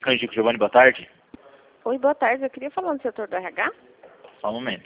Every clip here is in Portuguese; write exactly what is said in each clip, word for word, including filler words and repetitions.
Canjico Giovanni, boa tarde. Oi, boa tarde. Eu queria falar no setor do R H. Só um momento.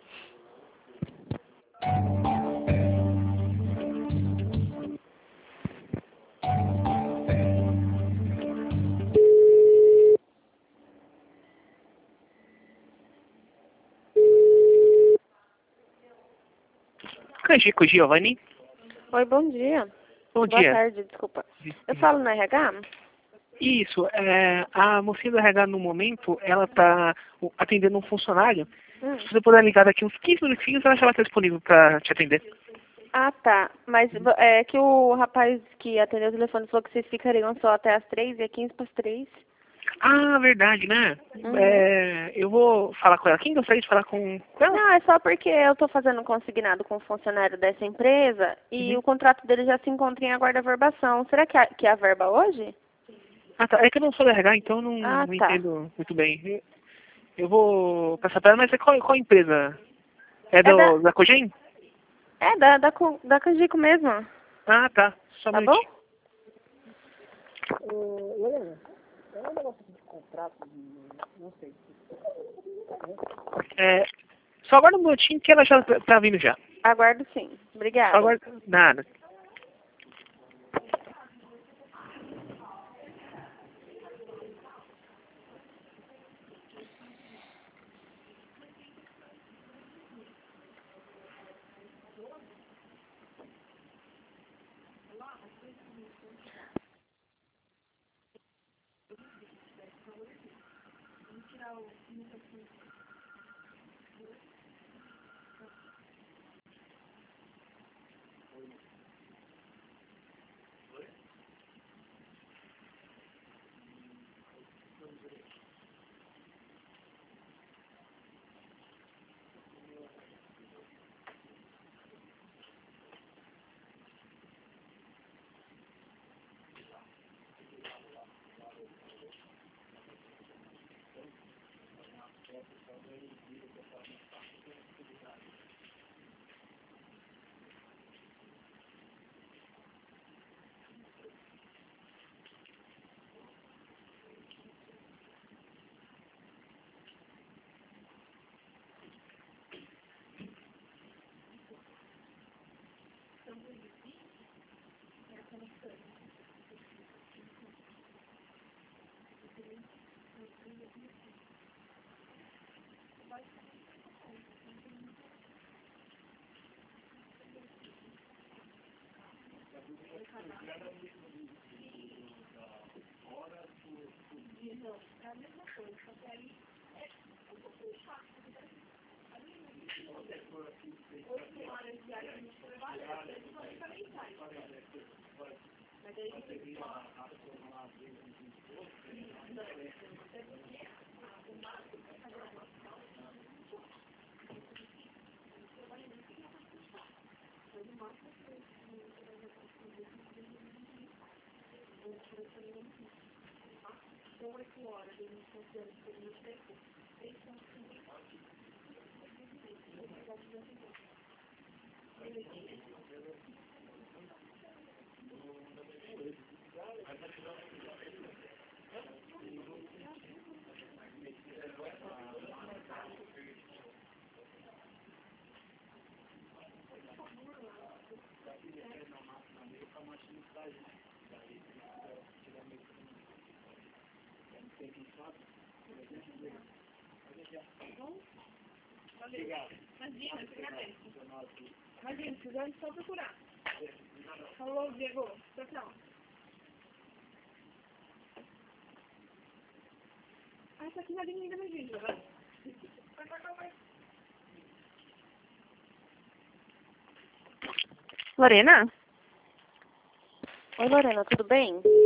Canjico Giovanni. Oi, bom dia. Bom boa dia. tarde, desculpa. Eu falo no R H? Isso, é, a mocinha do R H no momento, ela está atendendo um funcionário. Hum. Se você puder ligar daqui uns quinze minutinhos, ela já vai estar disponível para te atender. Ah, tá. Mas é que o rapaz que atendeu o telefone falou que vocês ficariam só até as três e é quinze para as três. Ah, verdade, né? Uhum. É, eu vou falar com ela. Quem gostaria de falar com com ela? Não, é só porque eu tô fazendo um consignado com um funcionário dessa empresa e Uhum. o contrato dele já se encontra em aguarda verbação. Será que é, que é a verba hoje? Ah, tá. É que eu não sou do R H, então eu não, Ah, não tá. entendo muito bem. Eu, eu vou passar para ela, mas é qual, qual empresa? É, É do, da, da Cogem? é da, da, Co- da Canjico mesmo. Ah, tá. Só um Tá bom? minutinho. É, só aguarda um minutinho que ela já tá, tá vindo já. Aguardo sim. Só Obrigada. aguarda. Nada. Imagina, se agradeço. Imagina, se quiser, só procurar. Falou, Diego. Tchau, tchau. Ah, essa aqui na linha ainda não existe, vai. Vai, vai, vai, vai. Lorena? Oi, Lorena, tudo bem?